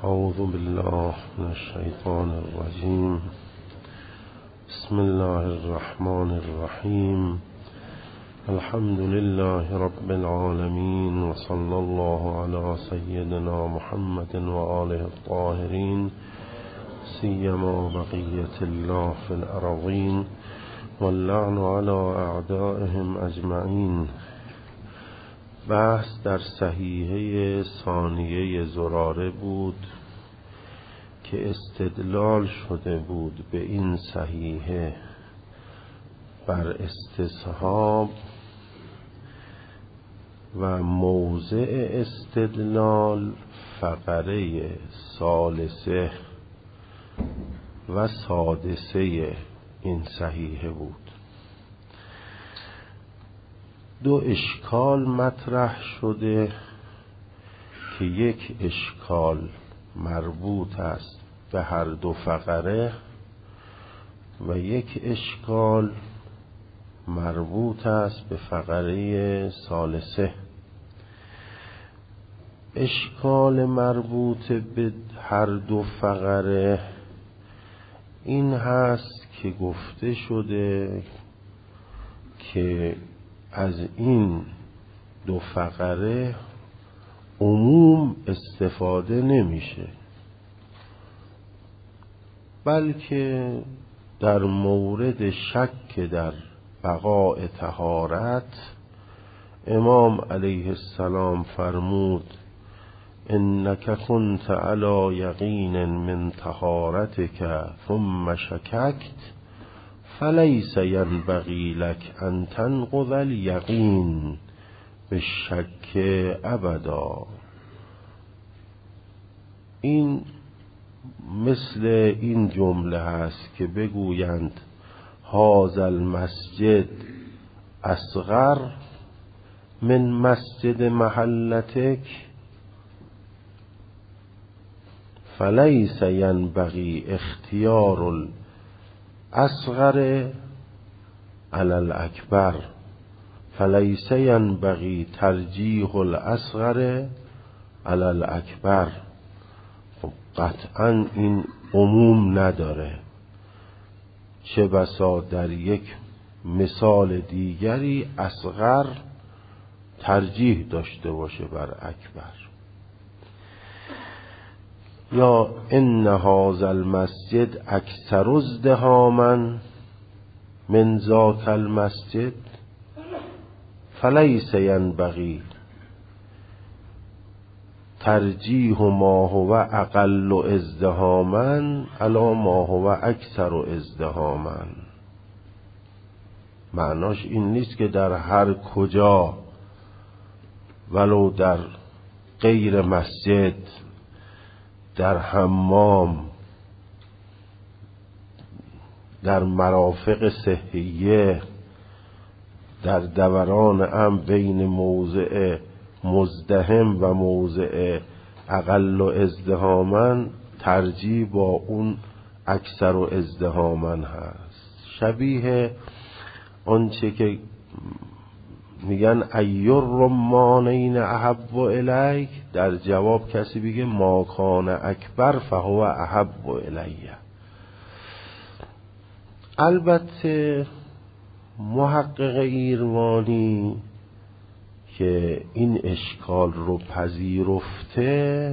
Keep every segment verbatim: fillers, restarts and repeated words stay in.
اعوذ بالله من الشیطان الرجیم. بسم الله الرحمن الرحیم. الحمد لله رب العالمین و صلی الله علی سیدنا محمد و آله الطاهرین، سیما بقیة الله فی الارضین واللعن علی اعدائهم اجمعین. بحث در صحیحه ثانیه زراره بود که استدلال شده بود به این صحیحه بر استصحاب و موضع استدلال فقره ثالثه و سادسه این صحیحه بود. دو اشکال مطرح شده که یک اشکال مربوط است به هر دو فقره و یک اشکال مربوط است به فقره ثالثه. اشکال مربوط به هر دو فقره این هست که گفته شده که از این دو فقره عموم استفاده نمیشه، بلکه در مورد شک در بقاء طهارت امام علیه السلام فرمود انک کنت علی یقین من طهارتک ثم شککت فلیس ینبغی لک ان تنقض الیقین بالشک ابدا. این مثل این جمله هست که بگویند هذا المسجد اصغر من مسجد محلتک فلیس ینبغی اختیار اصغر علی الاکبر فلیس ینبغی ترجیح الاصغر علی الاکبر. خب قطعا این عموم نداره، چه بسا در یک مثال دیگری اصغر ترجیح داشته باشه بر اکبر. یا ان هذا المسجد اکثر ازدحاما من ذاک المسجد فلیس ینبغی ترجیح ما هو اقل ازدحاما علی ما هو اکثر ازدحاما. معناش این نیست که در هر کجا ولو در غیر مسجد، در حمام، در مرافق صحیه، در دوران هم بین موضع مزدحم و موضع اقل و ازدحاما ترجیح با اون اکثر و ازدحاما هست. شبیه آنچه که میگن ایر رمانین احب الیک، در جواب کسی بگه ما کان اکبر فهو احب الیه. البته محقق ایروانی که این اشکال رو پذیرفته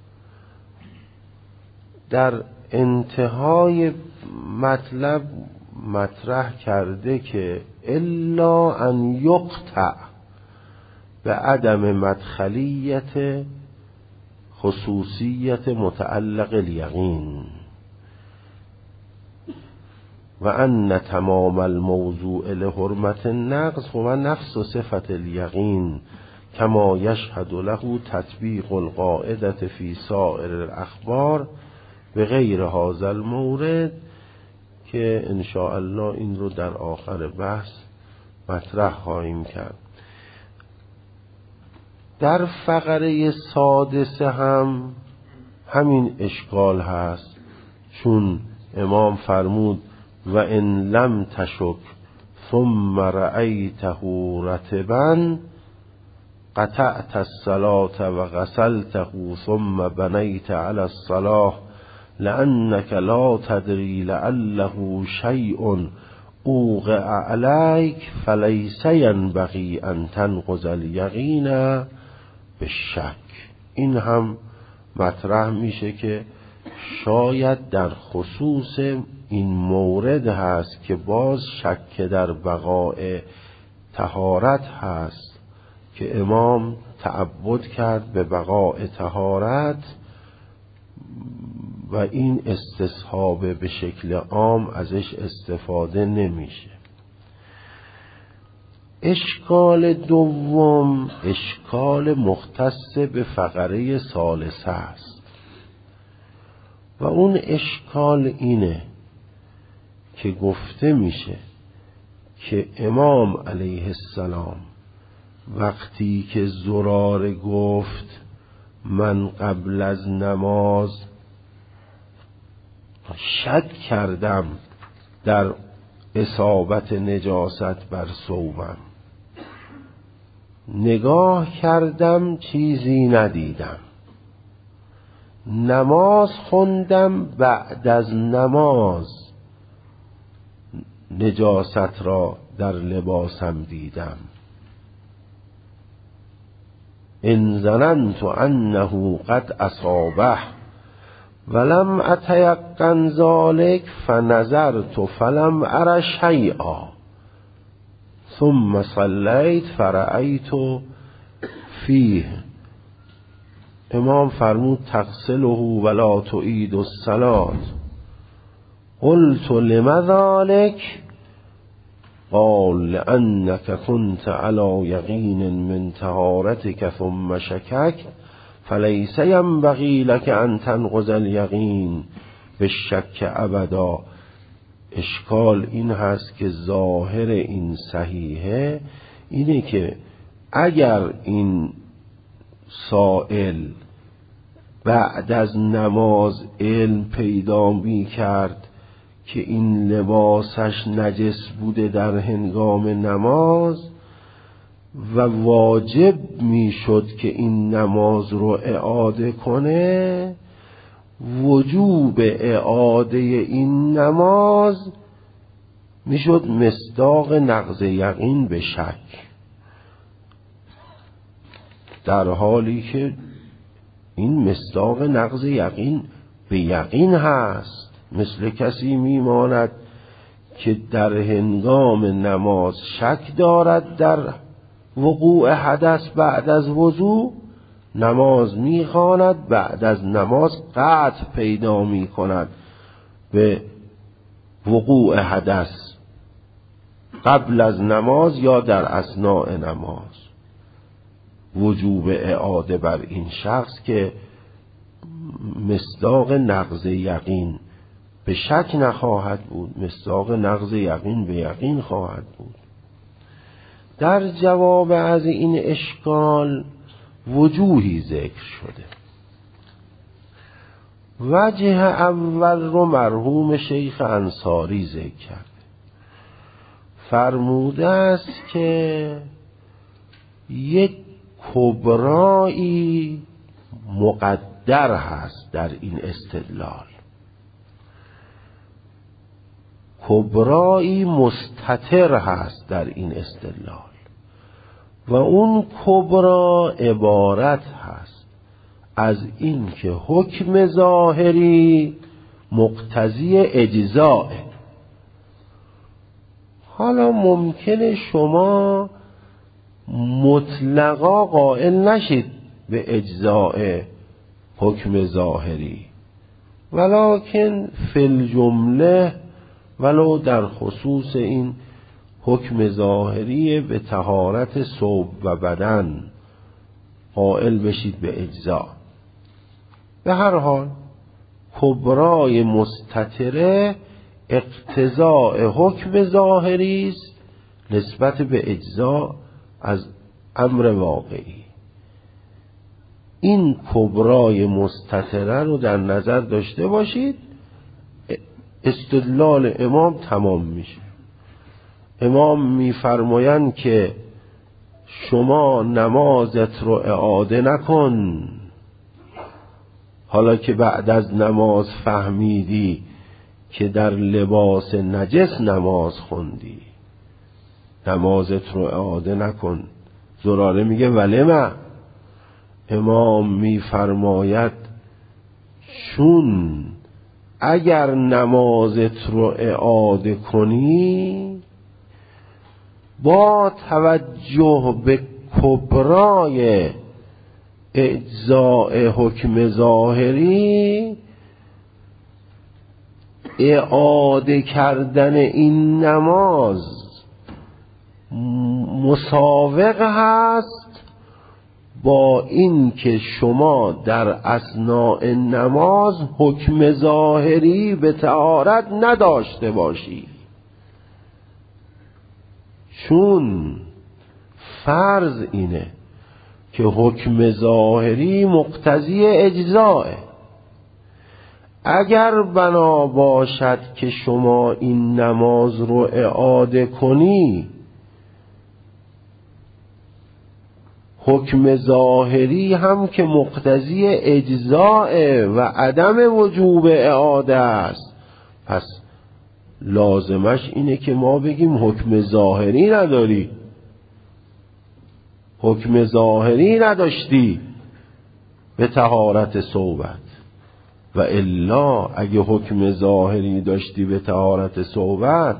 در انتهای مطلب مطرح کرده که الا ان یقطع به عدم مدخلیت خصوصیت متعلق الیقین و ان تمام الموضوع لحرمت النقض و نقص صفت الیقین کما یشهد له تطبیق القاعدة فی سائر الاخبار به غیر هذا المورد، که ان شاء الله این رو در آخر بحث مطرح خواهیم کرد. در فقره سادسه هم همین اشکال هست، چون امام فرمود و ان لم تشک ثم رأیته رطبا قطعت الصلاة و غسلته ثم بنیت علی الصلاة لأنك لا تدری لعله شیء اوقع علیک فلیس ینبغی ان تنقض الیقین بالشک. این هم مطرح میشه که شاید در خصوص این مورد هست که باز شک در بقاء طهارت هست که امام تعبد کرد به بقاء طهارت و این استصحاب به شکل عام ازش استفاده نمیشه. اشکال دوم اشکال مختص به فقره ثالثه است و اون اشکال اینه که گفته میشه که امام علیه السلام وقتی که زراره گفت من قبل از نماز شک کردم در اصابت نجاست بر ثوبم، نگاه کردم چیزی ندیدم، نماز خوندم بعد از نماز نجاست را در لباسم دیدم، ان ظننت انه قد اصابه ولم اتیقن ذلک فنظرت فلم ار شیئا ثم صلیت فرأیت فیه. امام فرمود تغسله ولا تعید الصلاة. قلت لم ذلک؟ قال لأنك كنت على يقين من طهارتك ثم شككت فليس ينبغي لك أن تنقض اليقين بالشك ابدا. اشکال این هست که ظاهر این صحیحه اینه که اگر این سائل بعد از نماز علم پیدا می کرد که این لباسش نجس بوده در هنگام نماز و واجب می شد که این نماز رو اعاده کنه، وجوب اعاده این نماز می شد مصداق نقض یقین به شک، در حالی که این مصداق نقض یقین به یقین هست. مثل کسی میماند که در هنگام نماز شک دارد در وقوع حدث بعد از وضو، نماز میخواند، بعد از نماز قطع پیدا میکند به وقوع حدث قبل از نماز یا در اثناء نماز. وجوب اعاده بر این شخص که مصداق نقض یقین به شک نخواهد بود، مصداق نقض یقین به یقین خواهد بود. در جواب از این اشکال وجوهی ذکر شده. وجه اول رو مرحوم شیخ انصاری ذکر کرده، فرموده است که یک کبرایی مقدر هست در این استدلال، کبرایی مستتر هست در این استدلال و اون کبرا عبارت هست از این که حکم ظاهری مقتضی اجزاء. حالا ممکنه شما مطلقا قائل نشید به اجزاء حکم ظاهری، ولکن فی الجمله ولو در خصوص این حکم ظاهری به طهارت ثوب و بدن قائل بشید به اجزا. به هر حال کبرای مستتره اقتضاء حکم ظاهری است نسبت به اجزا از امر واقعی. این کبرای مستتره رو در نظر داشته باشید، استدلال امام تمام میشه. امام میفرمایند که شما نمازت رو اعاده نکن. حالا که بعد از نماز فهمیدی که در لباس نجس نماز خوندی، نمازت رو اعاده نکن. زراره میگه ولما، امام میفرماید چون اگر نمازت رو اعاده کنی با توجه به کبرای اجزاء حکم ظاهری، اعاده کردن این نماز مساوق هست با این که شما در اثناء نماز حکم ظاهری به طهارت نداشته باشی. چون فرض اینه که حکم ظاهری مقتضی اجزاء. اگر بنا باشد که شما این نماز رو اعاده کنی، حکم ظاهری هم که مقتضی اجزاء و عدم وجوب اعاده است، پس لازمش اینه که ما بگیم حکم ظاهری نداری، حکم ظاهری نداشتی به طهارت صوبت. و الا اگه حکم ظاهری داشتی به طهارت صوبت،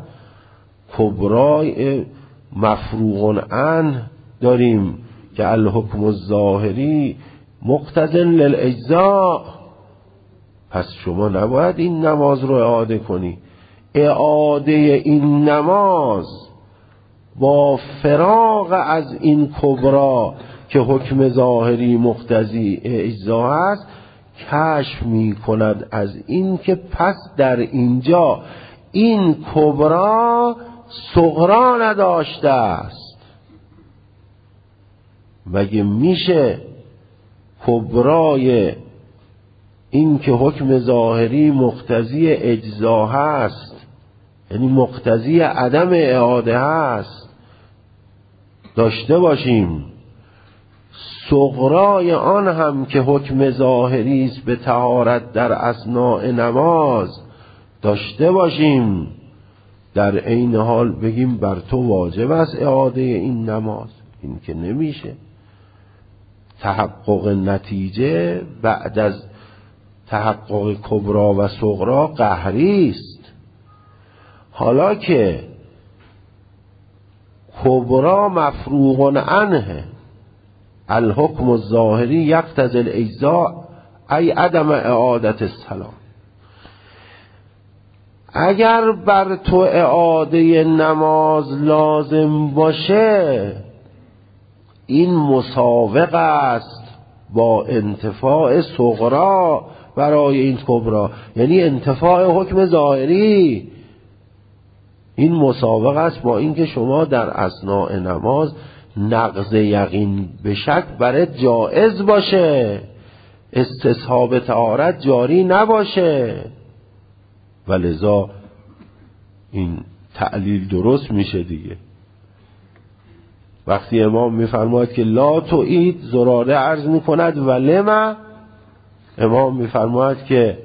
کبرای مفروغ عنه داریم که الحکم الظاهری مقتضن للاجزاء. پس شما نباید این نماز رو اعاده کنی. اعاده این نماز با فراغ از این کبرا که حکم ظاهری مقتضی اجزا است، کشف می کند از این که پس در اینجا این کبرا صغرا نداشته است. مگه میشه کبرای این که حکم ظاهری مقتضی اجزا هست، یعنی مقتضی عدم اعاده هست، داشته باشیم، صغرای آن هم که حکم ظاهری است به طهارت در اثناء نماز داشته باشیم، در عین حال بگیم بر تو واجب است اعاده این نماز؟ این که نمیشه. تحقق نتیجه بعد از تحقق کبرا و صغرا قهری است. حالا که کبرا مفروغ عنه، الحکم الظاهری یقتضی الاجزاء ای عدم اعادت السلام، اگر بر تو اعاده نماز لازم باشه، این مساوق است با انتفاع صغرا برای این کبرا، یعنی انتفاع حکم ظاهری. این مساوق است با اینکه شما در اثناء نماز نقض یقین به شک برات جائز باشه، استصحاب طهارت جاری نباشه، ولذا این تعلیل درست میشه دیگه. وقتی امام میفرماید که لا تعید، زراره عرض میکند ولما، امام میفرماید که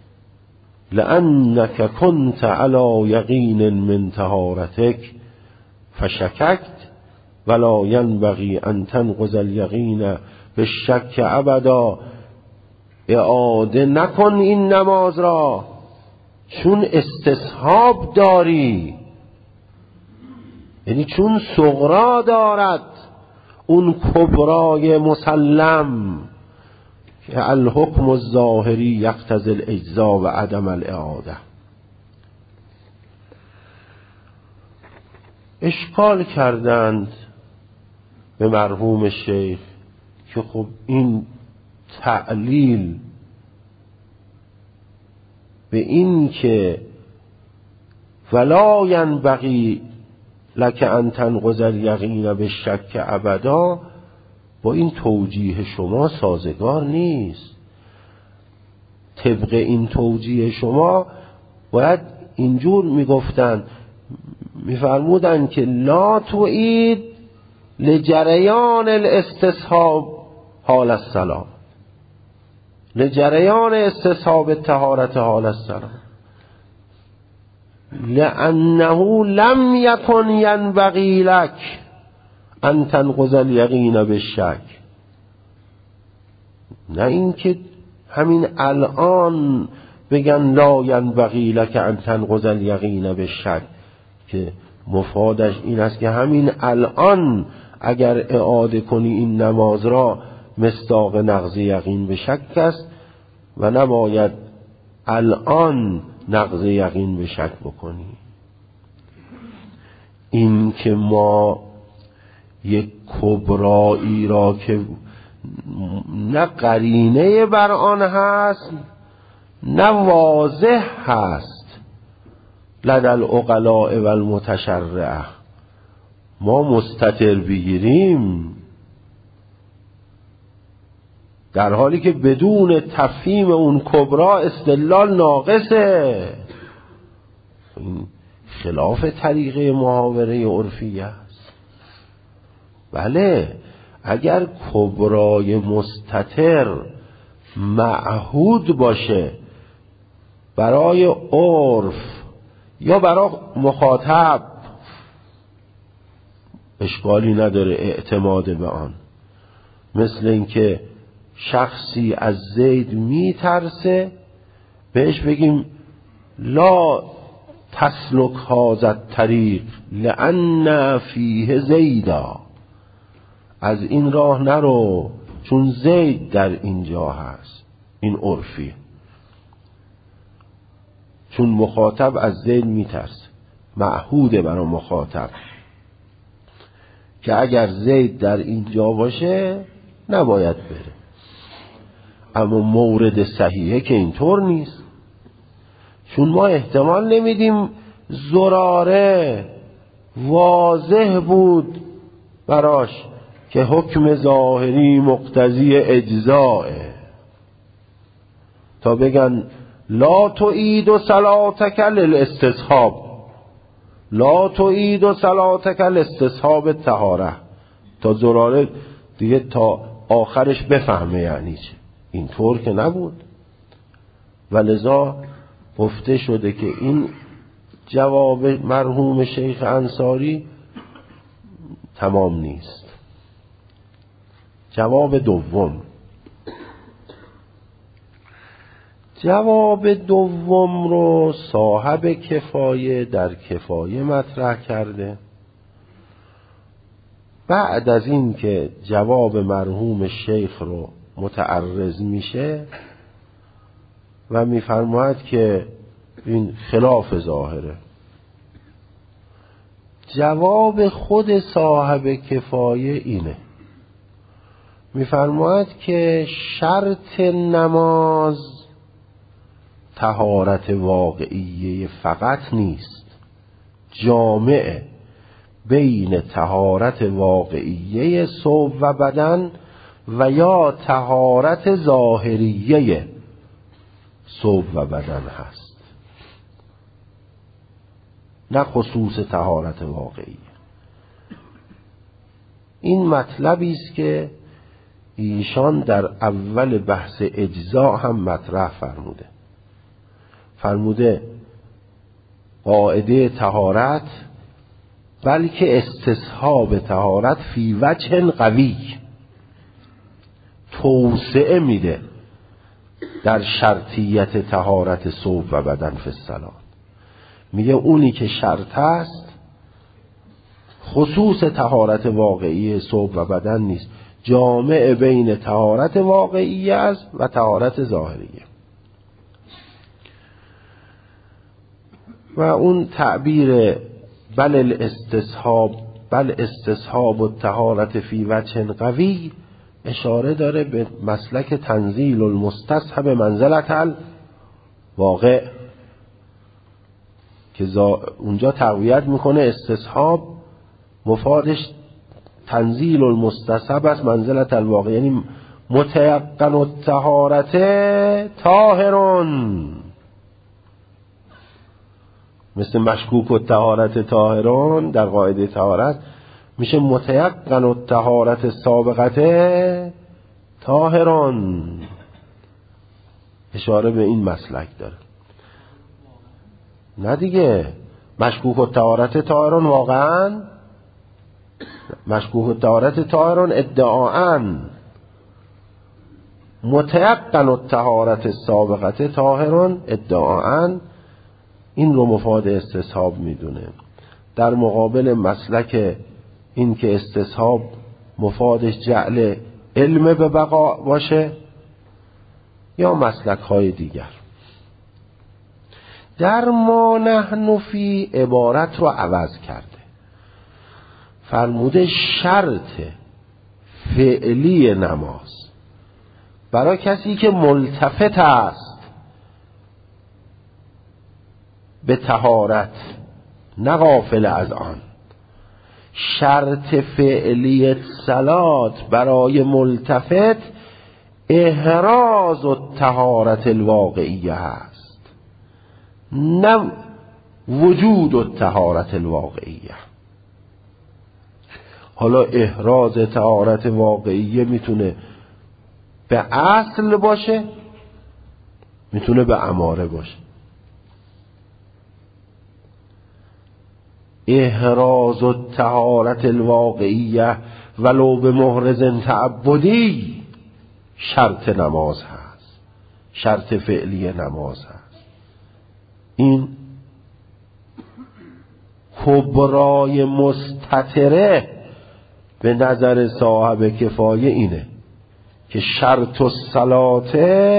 لأنك كنت على یقین من طهارتك فشککت ولا ينبغي ان تنقض اليقین بالشک ابدا. اعاده نکن این نماز را چون استصحاب داری، یعنی چون صغرا دارد اون کبرای مسلم که الحکم الظاهری یقتضی الاجزا و عدم الاعاده. اشکال کردند به مرحوم شیخ که خب این تعلیل به این که ولا ینبغی لک ان تنقض الیقین بالشک ابدا با این توجیه شما سازگار نیست. طبق این توجیه شما باید اینجور میگفتن، میفرمودن که لا تعید لجریان الاستصحاب حال السلام، لجریان استصحاب طهارت حال السلام، لأنه لم يكن ينبغي لك ان تنقض الیقین بالشک. نه اینکه همین الان بگن لا ینبغی لک ان تنقض الیقین بالشک، که مفادش این است که همین الان اگر اعاده کنی این نماز را مصداق نقض یقین به شک است و نباید الان نقض یقین به شک بکنی. این که ما یک کبرایی را که نه قرینه بر آن هست نه واضح هست لدى العقلاء و المتشرعه ما مستتر بگیریم، در حالی که بدون تفهیم اون کبرا استدلال ناقصه. این خلاف طریقه محاوره عرفی است. بله اگر کبرای مستتر معهود باشه برای عرف یا برای مخاطب اشکالی نداره اعتماد به آن. مثل اینکه شخصی از زید میترسه بهش بگیم لا تسلک هذا الطریق لأن فیه زیدا، از این راه نرو چون زید در اینجا هست. این عرفی، چون مخاطب از زید میترسه، معهوده برای مخاطب که اگر زید در اینجا باشه نباید بره. اما مورد صحیحه که اینطور نیست، چون ما احتمال نمیدیم زراره واضح بود براش که حکم ظاهری مقتضی اجزائه تا بگن لا تعید صلاتک للاستصحاب، لا تعید صلاتک لاستصحاب الطهاره، تا زراره دیگه تا آخرش بفهمه یعنی چه. اینطور که نبود و لذا گفته شده که این جواب مرحوم شیخ انصاری تمام نیست. جواب دوم، جواب دوم رو صاحب کفایه در کفایه مطرح کرده. بعد از این که جواب مرحوم شیخ رو متعرض میشه و میفرماید که این خلاف ظاهره، جواب خود صاحب کفایه اینه، میفرماید که شرط نماز طهارت واقعیه فقط نیست، جامعه بین طهارت واقعیه ثوب و بدن و یا طهارت ظاهریه ثوب و بدن هست، نه خصوص طهارت واقعیه. این مطلبی است که ایشان در اول بحث اجزا هم مطرح فرموده. فرموده قاعده طهارت بلکه استصحاب طهارت فی وجه قوی توسعه میده در شرطیت طهارت ثوب و بدن فی الصلاة. میگه اونی که شرط است خصوص طهارت واقعی ثوب و بدن نیست، جامع بین طهارت واقعی است و طهارت ظاهریه. و اون تعبیر بل الاستصحاب بل استصحاب الطهارت فی وجه قوی اشاره داره به مسلک تنزیل المستصحب منزلت الواقع که اونجا تقویت میکنه استصحاب مفادش تنزیل المستصحب است منزلت الواقع، یعنی متیقن الطهارت طاهرون، مثل مشکوک الطهارت طاهرون در قاعده طهارت، میشه متیقن و طهارت سابقته طاهران. اشاره به این مسلک داره. نه دیگه، مشکوک و طهارت طاهران واقعا، مشکوک و طهارت طاهران ادعاً، متیقن و طهارت سابقته طاهران ادعاً. این رو مفاد استصحاب میدونه، در مقابل مسلک این که استصحاب مفادش جعل علم به بقا باشه یا مسلک های دیگر. در ما نحن فی عبارت رو عوض کرده، فرموده شرط فعلی نماز برای کسی که ملتفت است به طهارت نه غافل از آن، شرط فعلی صلات برای ملتفت احراز و طهارت الواقعیه است، نه وجود و طهارت الواقعیه. حالا احراز طهارت واقعیه میتونه به اصل باشه، میتونه به اماره باشه. احراز و طهارت الواقعیه ولو به محرز تعبدی شرط نماز هست، شرط فعلی نماز هست. این کبرای مستتره به نظر صاحب کفایه اینه که شرط الصلات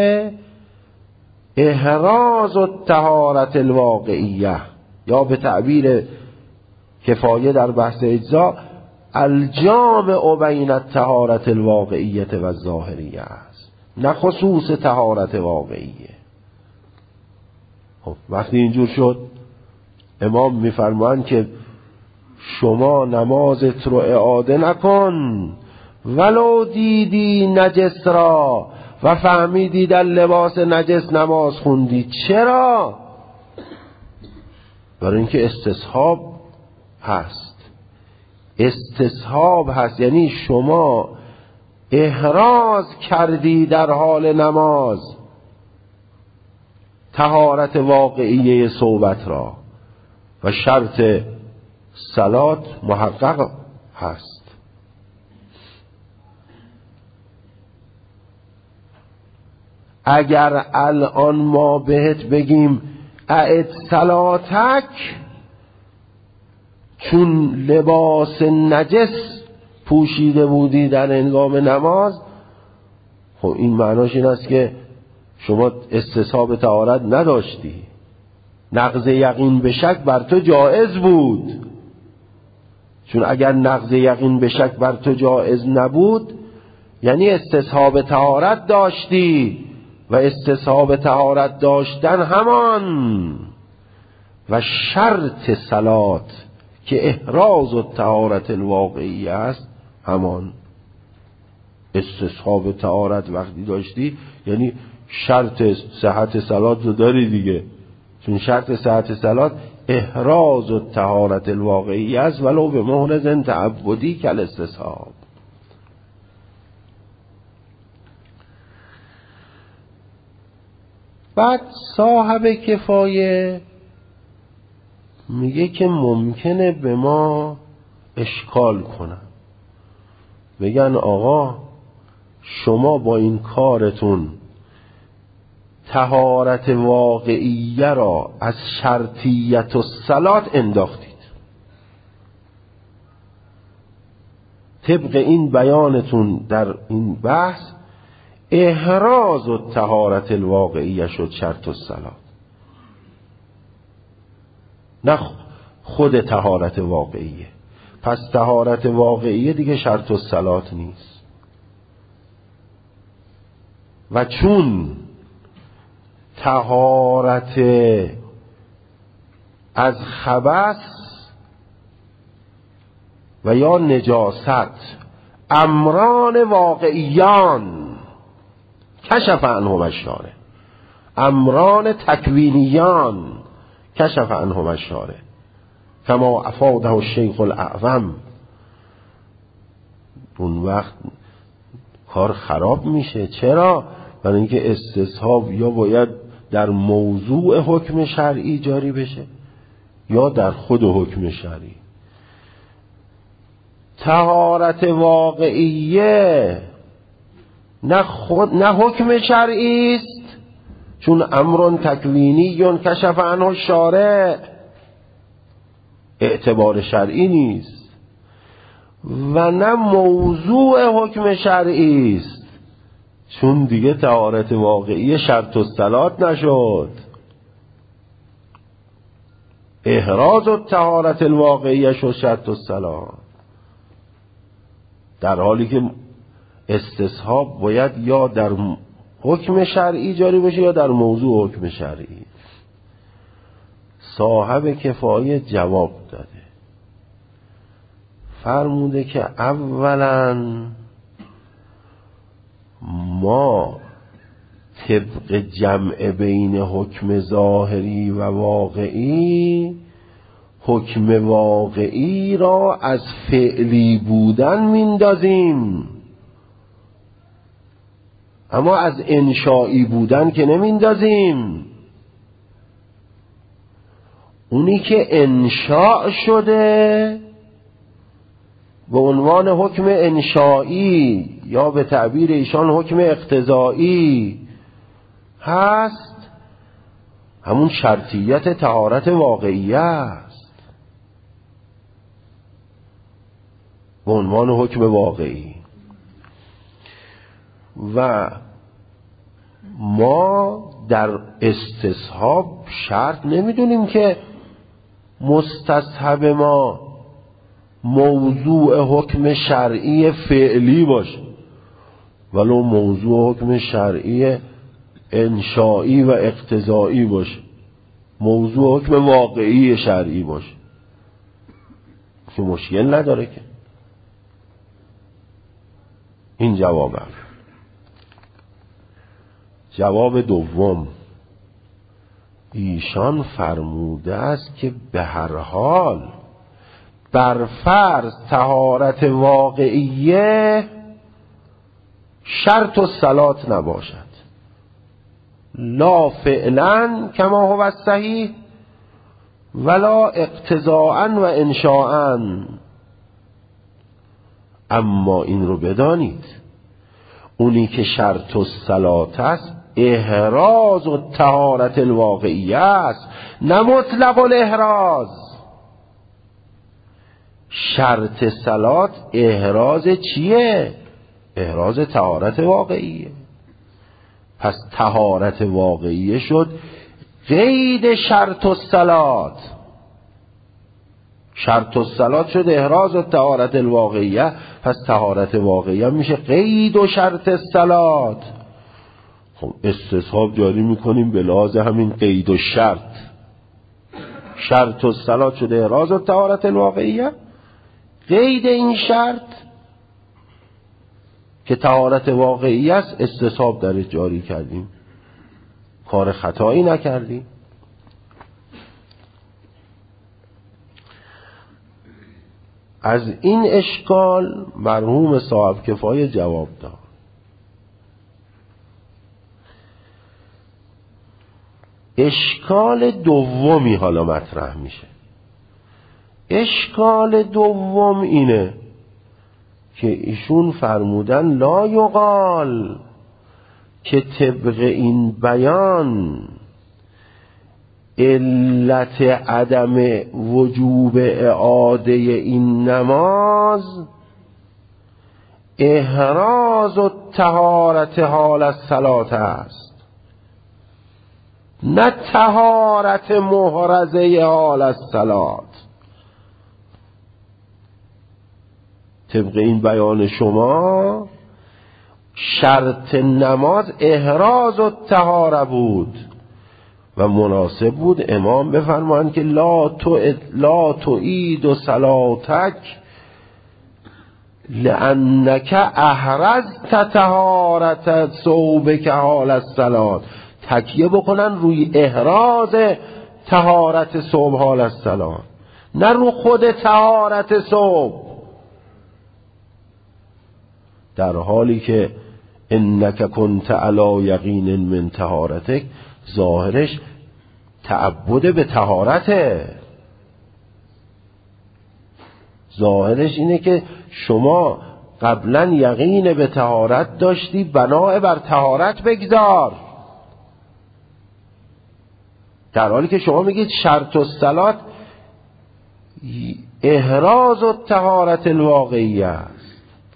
احراز الطهارت الواقعیه، یا به تعبیر کفایه در بحث اجزا الجامع بین الطهارت الواقعیه و الظاهریه است، نه خصوص طهارت واقعیه. خب وقتی اینجور شد، امام میفرمایند که شما نمازت رو اعاده نکن ولو دیدی نجس را و فهمیدی در لباس نجس نماز خوندی. چرا؟ برای اینکه استصحاب هست. استصحاب هست یعنی شما احراز کردی در حال نماز طهارت واقعیه صحبت را و شرط صلات محقق هست. اگر الان ما بهت بگیم اعد صلاتک چون لباس نجس پوشیده بودی در هنگام نماز، خب این معناش این است که شما استصحاب طهارت نداشتی، نقض یقین به شک بر تو جایز بود. چون اگر نقض یقین به شک بر تو جایز نبود یعنی استصحاب طهارت داشتی، و استصحاب طهارت داشتن همان و شرط صلات که احراز و طهارت الواقعی است همان. استصحاب طهارت وقتی داشتی یعنی شرط صحت صلات رو داری دیگه، چون شرط صحت صلات احراز و طهارت الواقعی است ولو به محرز تعبدی کل استصحاب. بعد صاحب کفایه میگه که ممکنه به ما اشکال کنن، بگن آقا شما با این کارتون طهارت واقعیه را از شرطیت و صلات انداختید. طبق این بیانتون در این بحث احراز و طهارت الواقعیه شد شرط و صلات، نه خود طهارت واقعیه. پس طهارت واقعیه دیگه شرط و صلات نیست. و چون طهارت از خبث و یا نجاست امران واقعیان کشف عنهم الشارع، امران تکوینیان کشف عنهم الشارع، کما افاده الشیخ الاعظم اون وقت کار خراب میشه. چرا؟ برای اینکه استصحاب یا باید در موضوع حکم شرعی جاری بشه یا در خود حکم شرعی. طهارت واقعیه نه خود نه حکم شرعی است، چون امر تکوینی کشف عنه شارع، اعتبار شرعی نیست، و نه موضوع حکم شرعی است، چون دیگه طهارت واقعی شرط الصلات نشد. احراز الطهارت الواقعیه شد شرط الصلات، در حالی که استصحاب باید یا در حکم شرعی جاری بشه یا در موضوع حکم شرعی. صاحب کفایه جواب داده، فرموده که اولا ما طبق جمع بین حکم ظاهری و واقعی، حکم واقعی را از فعلی بودن میندازیم، اما از انشایی بودن که نمیندازیم. اونی که انشاء شده به عنوان حکم انشایی یا به تعبیر ایشان حکم اقتضایی هست، همون شرطیت طهارت واقعیه است به عنوان حکم واقعی. و ما در استصحاب شرط نمیدونیم که مستصحب ما موضوع حکم شرعی فعلی باشه، ولو موضوع حکم شرعی انشایی و اقتضایی باشه، موضوع حکم واقعی شرعی باشه که مشکل نداره که. این جوابه. جواب دوم، ایشان فرموده است که به هر حال بر فرض طهارت واقعیه شرط الصلات نباشد، لا فعلا کما هو الصحیح ولا اقتضاء و انشاء. اما این رو بدانید، اونی که شرط الصلات است احراز و طهارت الواقعیه است، نه مطلق الاحراز. شرط صلات احراز چیه؟ احراز طهارت واقعیه. پس طهارت واقعیه شد قید شرط الصلات. شرط الصلات شد احراز و طهارت الواقعیه، پس طهارت واقعیه میشه قید و شرط الصلات. خب استصحاب جاری میکنیم به لحاظ همین قید و شرط. شرط الصلات شده احراز و طهارت الواقعیه، قید این شرط که طهارت واقعی است استصحاب در جاری کردیم، کار خطایی نکردیم. از این اشکال مرحوم صاحب کفایه جواب داد. اشکال دومی حالا مطرح میشه. اشکال دوم اینه که ایشون فرمودن لا یقال که طبق این بیان علت عدم وجوب اعاده این نماز احراز و طهارت حال الصلات است، نه طهارت محرزه حال الصلات. طبق این بیان شما شرط نماز احراز و طهاره بود و مناسب بود امام بفرمایند که لا تو لا تعید و صلاتک لانک احرزت طهارت ثوبک حال الصلات. تکیه بکنن روی احراز طهارت ثوب حال الصلات، نه رو خود طهارت ثوب. در حالی که انک کنت علی یقین من طهارتک ظاهرش تعبد به طهارته. ظاهرش اینه که شما قبلا یقین به طهارت داشتی، بنا بر طهارت بگذار. در حالی که شما میگید شرط الصلات احراز الطهارت الواقعی است.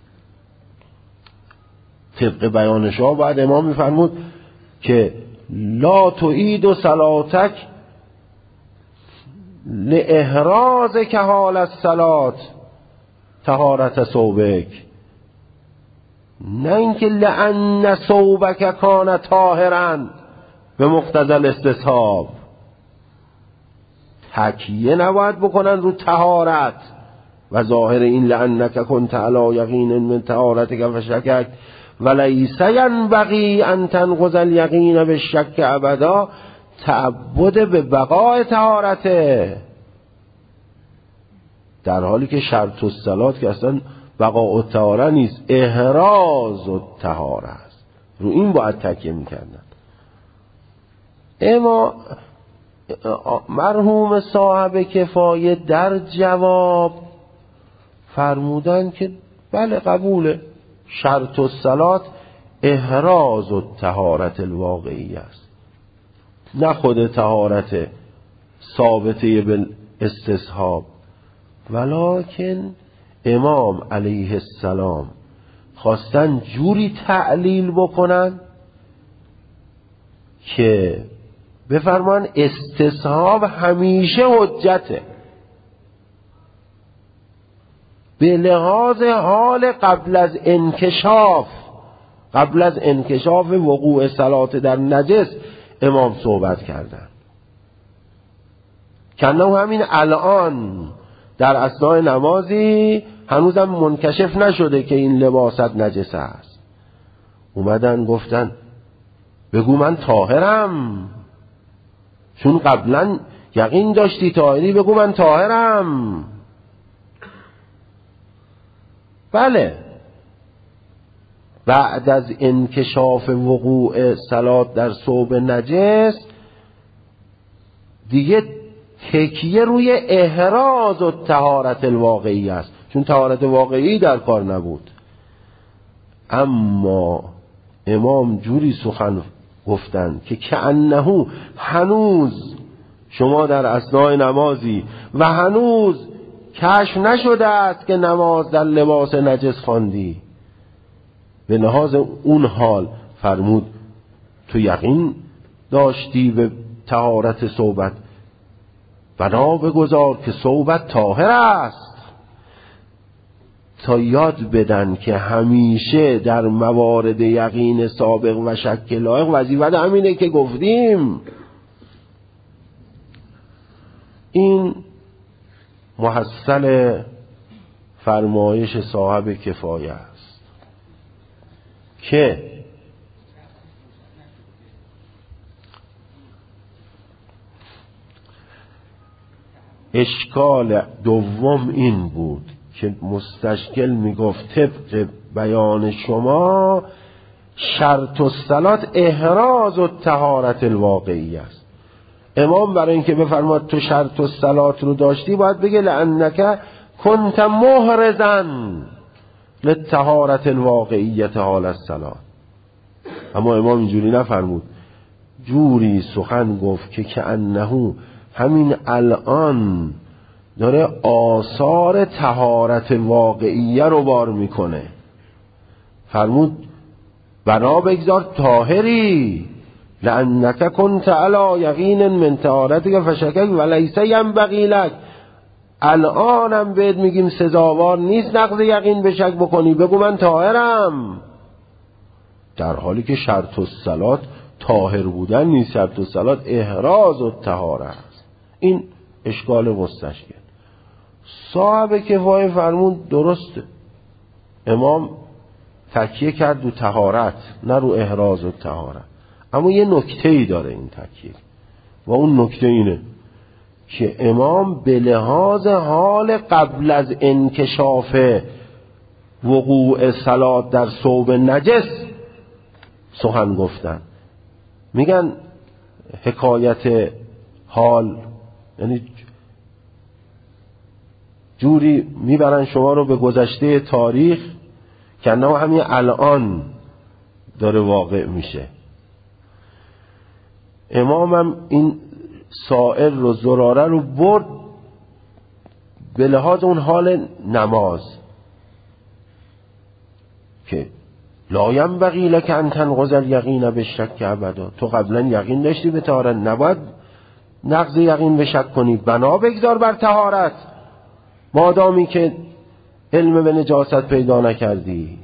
طبق بیان شما باید امام میفرمود که لا تعید صلاتک لاحراز که حال الصلات طهارت ثوبک، نه اینکه لأن ثوبک کان طاهرا به مقتضی الاستصحاب. تکیه نباید بکنن رو طهارت و ظاهر این لأنک کنت علی یقین من طهارتک فشکک ولیس ینبغی ان تنقض الیقین بالشک ابدا، تعبد به بقای طهارته. در حالی که شرط الصلات که اصلا بقاء الطهاره نیست، احراز الطهاره است. رو این باید تکیه میکردن. اما مرحوم صاحب کفایه در جواب فرمودن که بله قبوله، شرط الصلات احراز الطهارت الواقعی است، نه خود طهارت ثابته بالاستصحاب. ولکن امام علیه السلام خواستن جوری تعلیل بکنن که بفرمان استصحاب همیشه حجته به لحاظ حال قبل از انکشاف قبل از انکشاف وقوع صلات در نجس امام صحبت کردن. کنه همین الان در اثناء نمازی هنوزم منکشف نشده که این لباست نجس است، اومدن گفتن بگو من طاهرم، چون قبلا یقین داشتی طاهری، بگو من طاهرم. بله، بعد از انکشاف وقوع صلات در ثوب نجس دیگه تکیه روی احراز الطهارت الواقعی است، چون طهارت واقعی در کار نبود. اما امام جوری سخن گفتن که کأنه هنوز شما در اثناء نمازی و هنوز کشف نشده است که نماز در لباس نجس خواندی. به لحاظ اون حال فرمود تو یقین داشتی به طهارت ثوبت، بنا بگذار که ثوبت طاهر است، تا یاد بدن که همیشه در موارد یقین سابق و شک لایق وظیفت همینه که گفتیم. این محصل فرمایش صاحب کفایه است که اشکال دوم این بود که مستشکل میگفت طبق بیان شما شرط الصلات احراز الطهارت الواقعی است. امام برای اینکه بفرماد تو شرط الصلات رو داشتی باید بگه لأنک کنت محرزا للطهارت الواقعیت حال الصلات. اما امام اینجوری نفرمود، جوری سخن گفت که کأنه همین الان داره آثار طهارت واقعیه رو بار میکنه. فرمود بنا بگذار طاهری، لأنک کنت علی یقین من طهارتک فشکک ولیس ینبغی لک. الانم بهت میگیم سزاوار نیست نقض یقین به شک بکنی، بگو من طاهرم، در حالی که شرط الصلات طاهر بودن نیست، شرط الصلات احراز الطهاره است. این اشکال مستشکل. صاحب کفایه فرمود درسته، امام تکیه کرد رو طهارت نه رو احراز الطهاره، اما یه نکته ای داره این تکیه و اون نکته اینه که امام به لحاظ حال قبل از انکشاف وقوع صلات در ثوب نجس سخن گفتن. میگن حکایت حال، یعنی جوری میبرن شما رو به گذشته تاریخ که نه همین الان داره واقع میشه. امامم این سائل رو زراره رو برد به لحاظ اون حال نماز که لا ینبغی لک ان تنقض الیقین بالشک ابدا. تو قبلا یقین داشتی به طهارت، نباید نقض یقین به شک کنی. بنا بگذار بر طهارت مادامی که علم به نجاست پیدا نکردی.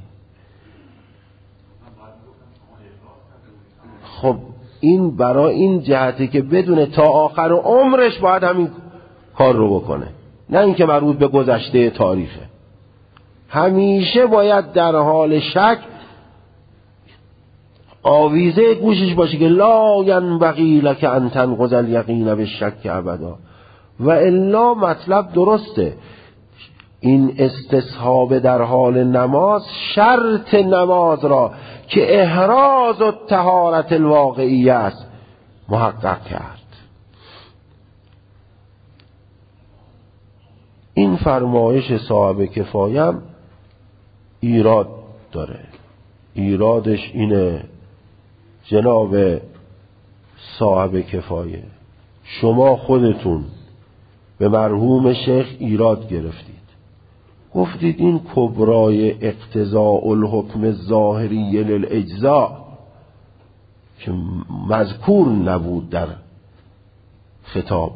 خب این برای این جهته که بدونه تا آخر عمرش باید همین کار رو بکنه، نه اینکه مربوط به گذشته تاریخه. همیشه باید در حال شک آویزه گوشش باشه که لا ینبغی لک ان تنقض الیقین بالشک ابدا. و الا مطلب درسته، این استصحاب در حال نماز شرط نماز را که احراز و طهارت الواقعی است محقق کرد. این فرمایش صاحب کفایم ایراد داره. ایرادش اینه جناب صاحب کفایه، شما خودتون به مرحوم شیخ ایراد گرفتید، گفتید این کبرای اقتضاء الحکم الظاهری للاجزاء که مذکور نبود در خطاب،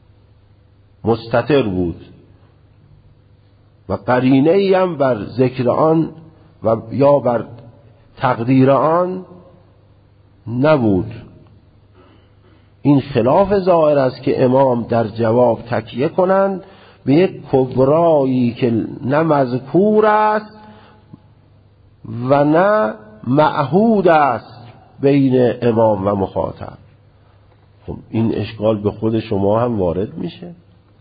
مستتر بود و قرینه ای هم بر ذکر آن و یا بر تقدیر آن نبود. این خلاف ظاهر است که امام در جواب تکیه کنند به یک کبرایی که نه مذکور است و نه معهود است بین امام و مخاطب. خب این اشکال به خود شما هم وارد میشه.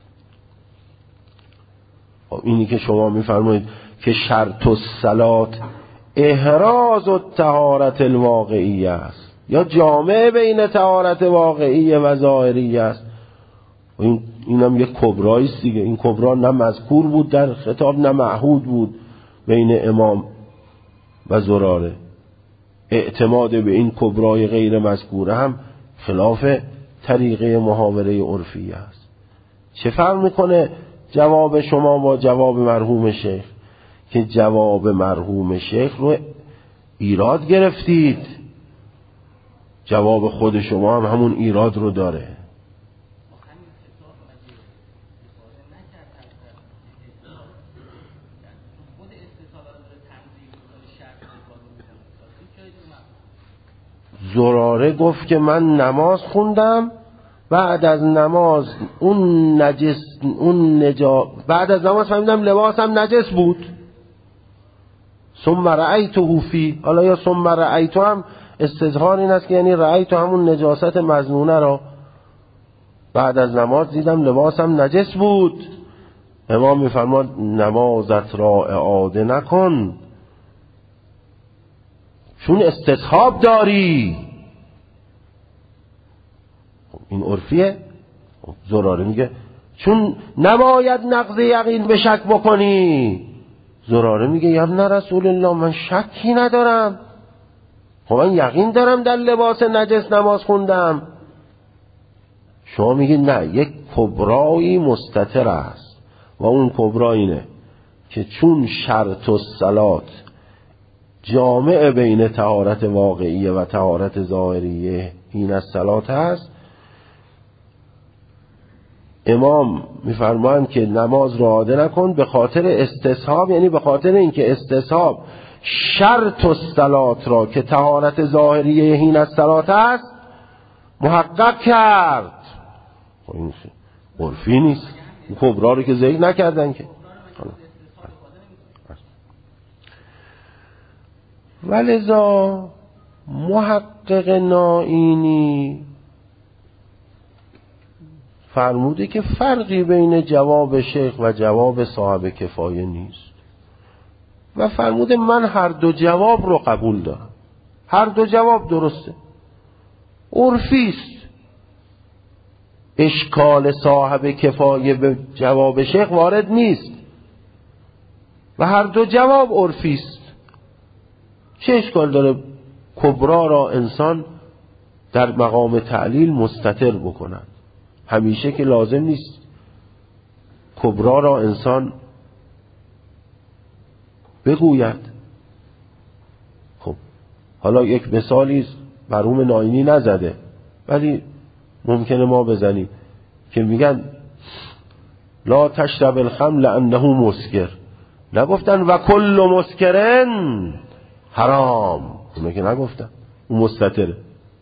خب اینی که شما میفرمایید که شرط الصلات احراز و طهارت الواقعی است یا جامع بین طهارت واقعی و ظاهری است، این اینم یک کبرایی است دیگه. این کبرا نه مذکور بود در خطاب نه معهود بود بین امام و زراره. اعتماد به این کبرای غیر مذکوره هم خلاف طریقه محاوره عرفی است. چه فرق میکنه جواب شما با جواب مرحوم شیخ؟ که جواب مرحوم شیخ رو ایراد گرفتید، جواب خود شما هم همون ایراد رو داره. زراره گفت که من نماز خوندم، بعد از نماز اون نجس اون نجا بعد از نماز فهمیدم لباسم نجس بود. ثم رأیته فی، حالا یا ثم رأیته هم استظهار این است که یعنی رأیته همون نجاست مظنونه را بعد از نماز دیدم لباسم نجس بود. امام میفرماد نمازت را اعاده نکن چون استصحاب داری. این عرفیه. زراره میگه چون نباید نقض یقین به شک بکنی. زراره میگه یا ابن رسول الله من شکی ندارم، خب من یقین دارم در لباس نجس نماز خوندم. شما میگید نه، یک کبرایی مستتر است و اون کبرا اینه که چون شرط الصلات جامع بین طهارت واقعیه و طهارت ظاهریه این الصلات هست، امام میفرمایند که نماز را اعاده نکن به خاطر استصحاب، یعنی به خاطر اینکه استصحاب شرط الصلات را که طهارت ظاهریه این الصلات است محقق کرد. خب این عرفی نیست، این کبرا رو که ذکر نکردن که. ولذا محقق نائینی فرموده که فرقی بین جواب شیخ و جواب صاحب کفایه نیست. و فرموده من هر دو جواب رو قبول دارم، هر دو جواب درسته، عرفیست، اشکال صاحب کفایه به جواب شیخ وارد نیست و هر دو جواب عرفیست. چه اشکال داره کبرا را انسان در مقام تعلیل مستتر بکنند؟ همیشه که لازم نیست کبرا را انسان بگوید. خب حالا یک مثالی مرحوم ناینی نزده ولی ممکنه ما بزنیم که میگن لا تشرب الخمر لانه مسکر، نگفتن و کل مسکرن حرام، اونه که نگفتن، اون مستتره.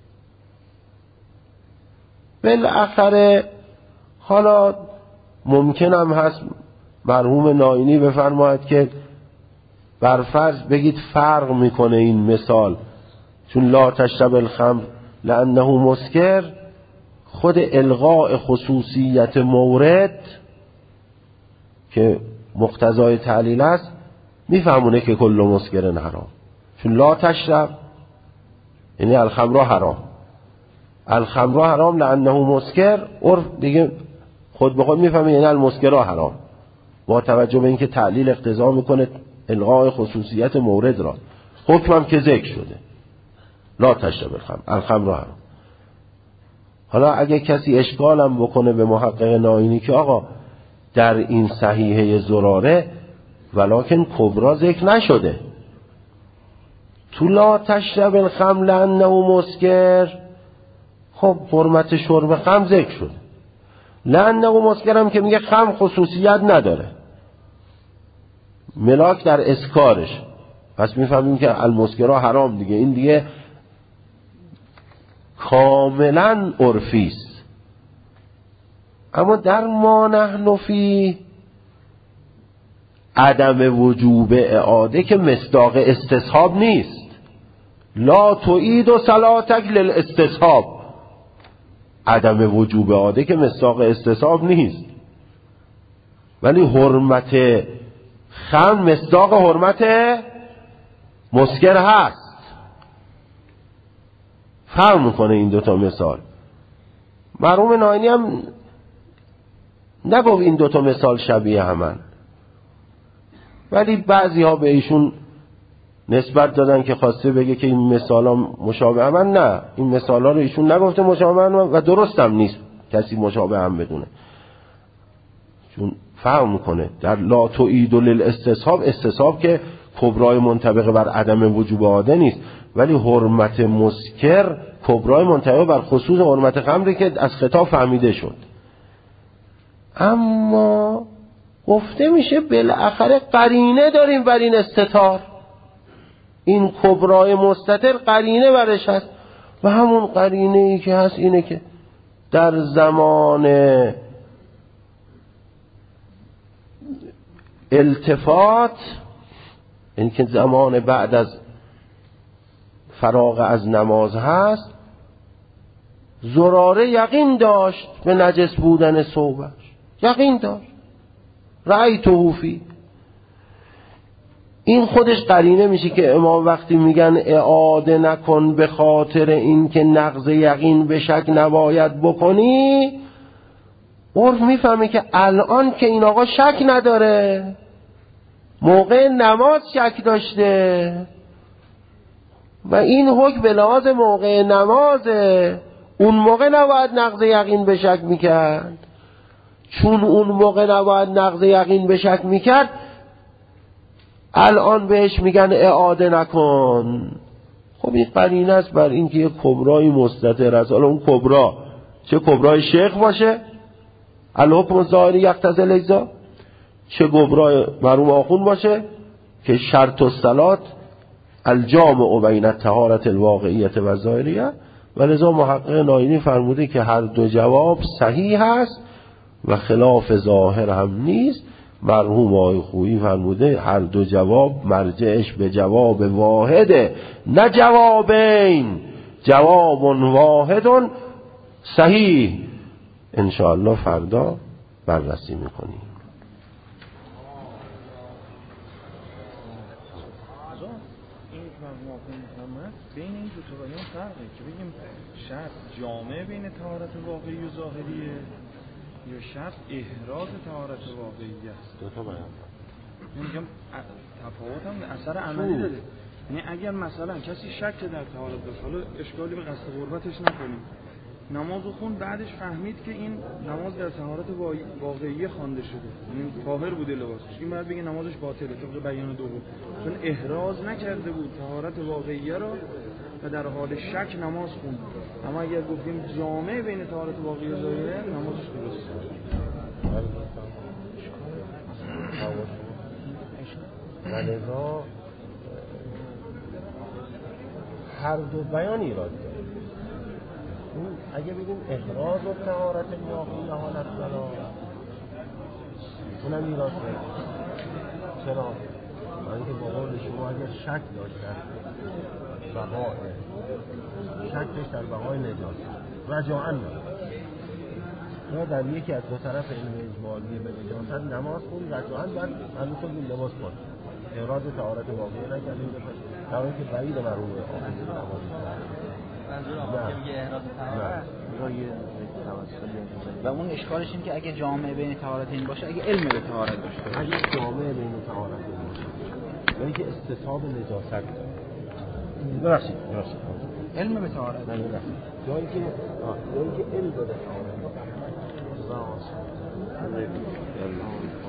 بالاخره حالا ممکنم هست مرحوم ناینی بفرماید که برفرض بگید فرق میکنه این مثال، چون لا تشرب الخمر لانه مسکر خود الغاء خصوصیت مورد که مقتضای تعلیل است میفهمونه که کل مسکرن حرام، چون لا تشرب یعنی الخمر حرام، الخمر حرام لانه مسکر، عرف دیگه خود به خود میفهمه یعنی المسکر حرام، با توجه به اینکه تعلیل اقتضا میکنه الغاء خصوصیت مورد را، حکمم که ذکر شده لا تشرب الخمر، الخمر حرام. حالا اگه کسی اشکالم بکنه به محقق ناینی که آقا در این صحیحه زراره ولکن کبرا ذکر نشده، تو لا تشرب الخمر لانه مسکر خب حرمت شرب خمر ذکر شده، لانه مسکر هم که میگه خمر خصوصیت نداره، ملاک در اسکارش، پس میفهمیم که المسکرها حرام دیگه، این دیگه کاملا عرفی است. اما در ما نحن فی عدم وجوب اعاده که مصداق استصحاب نیست، لا تعید و صلاتک للاستصحاب، عدم وجوب اعاده که مصداق استصحاب نیست، ولی حرمت خمر مصداق حرمت مسکر هست. فرق میکنه این دوتا مثال. مرحوم ناینی هم نگفت این دوتا مثال شبیه همن، ولی بعضی ها به ایشون نسبت دادن که خواسته بگه که این مثال ها مشابه همن. نه، این مثال ها رو ایشون نگفته مشابه همن و درست هم نیست کسی مشابه هم بدونه، چون فرق میکنه در لا تعید للاستصحاب، استصحاب که کبرای منطبق بر عدم وجوب عاده نیست، ولی حرمت مسکر کبرای منطبق بر خصوص حرمت خمری که از خطاب فهمیده شد. اما گفته میشه بالاخره قرینه داریم بر این استتار، این کبرای مستتر قرینه برش هست و همون قرینه ای که هست اینه که در زمان التفات، این که زمان بعد از فراغ از نماز هست، زراره یقین داشت به نجس بودن ثوبش، یقین داشت، رأیته فی. این خودش قرینه میشه که امام وقتی میگن اعاده نکن به خاطر این که نقض یقین به شک نباید بکنی، عرف میفهمه که الان که این آقا شک نداره، موقع نماز شک داشته و این حکم به لحاظ موقع نمازه، اون موقع نباید نقض یقین به شک میکرد، چون اون موقع نباید نقض یقین به شک میکرد الان بهش میگن اعاده نکن. خب این قرینه است بر این که یک کبرای مستتر است. حالا اون کبرا چه کبرای شیخ باشه الحکم الظاهری یقتضی الاجزا، چه کبرای مرحوم آخوند باشه که شرط الصلات الجامع بین الطهارة الواقعیة و الظاهریه، و لذا محقق ناینی فرموده که هر دو جواب صحیح هست و خلاف ظاهر هم نیست. مرحوم آقای خویی فرموده هر دو جواب مرجعش به جواب واحده، نه جوابین، جواب واحد صحیح. انشاءالله فردا بررسی میکنیم. اقصا این که موافق محمد بین این دو تا بیان فرقه که بگیم شرط جامع بین طهارت واقعی و ظاهریه یا شرط احراز طهارت واقعی است. دو تا بیان میگم تفاوت هم اثر عملی داره. یعنی اگر مثلا کسی شک در طهارت داشت، حالا اشکالی به قصد غربتش نکنیم، نمازو خون بعدش فهمید که این نماز در طهارت واقعی خوانده شده، یعنی طاهر بوده لباسش، این باید بگه نمازش باطله طبق بیان دوم، چون احراز نکرده بود طهارت واقعی را و در حال شک نماز خوند. اما اگر گفتیم جامع بین طهارت واقعی و ظاهره، نمازش درسته. ولذا هر دو بیان ایراد داره. اون اگه بگیم احراز و طهارت واقعی حالت بلا اونم ایراد داره. چرا؟ من که با قول شما اگر شک داشت در بقای شک داشت در بقای نجاست رجاعاً یا در یکی از دو طرف علم اجمالی به نجاست نماز خون رجاعاً بعد معلوم شد این لباس پاک احراز طهارت واقعی نکردیم در حالی که بعید مرحوم حافظ نماز منظور آقا میگه احراز طهارت و اون اشکالش این که اگه جامعه بین طهارت این باشه، اگه علم به طهارت باشه، اگه جامعه بین طهارت این باشه یعنی که استصحاب نجاست درسته درسته علم به طهارت نه درسته جایی که جایی که علم به طهارت